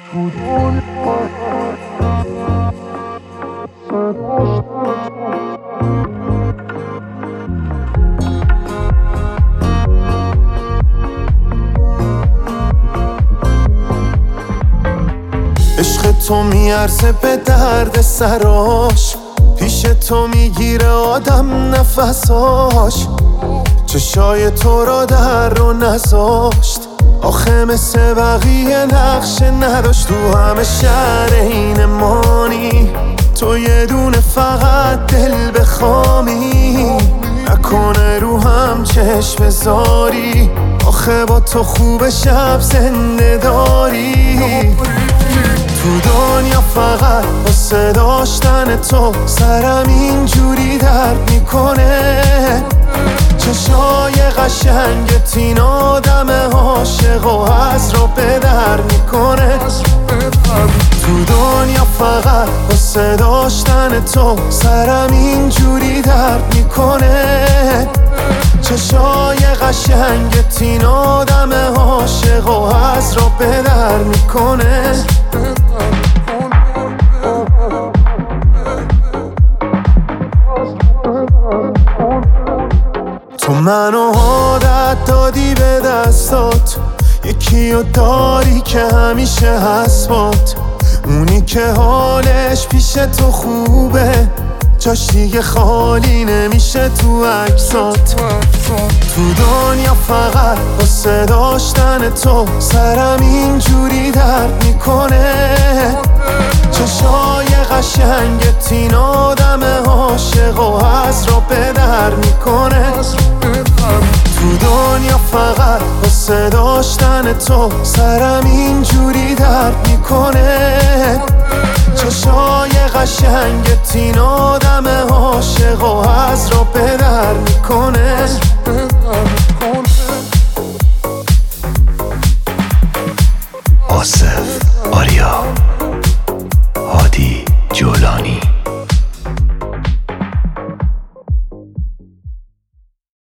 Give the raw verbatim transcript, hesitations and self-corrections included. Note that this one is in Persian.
عشق تو میارزه به درد سراش، پیش تو میگیره آدم نفساش. چشای تو را در رو نذاشت، آخه مثل بقیه نقش نداشت. تو همه شهر این مانی، تو یه دونه فقط دل بخوامی. نکنه رو هم چشم بذاری، آخه با تو خوب شب زنده داری. تو دنیا فقط واسه داشتن تو سرم اینجوری درد میکنه. چشای قشنگت این آدم عاشق و از رو به در میکنه. تو دنیا فقط واسه داشتن تو سرم اینجوری درد میکنه. چشای قشنگت این آدم عاشق و از رو به در میکنه. تو منو عادت دادی به دستات، یکی رو داری که همیشه هست بات. اونی که حالش پیش تو خوبه، جاش دیگه خالی نمیشه تو عکسات. تو دنیا فقط واسه داشتن تو سرم اینجوری درد میکنه. چشای قشنگت این آدم عاشق و از رو به در میکنه. تو دنیا فقط واسه داشتن تو سرم اینجوری درد میکنه. چشای قشنگت این آدم عاشق و از رو به در میکنه. آصف آریا هادی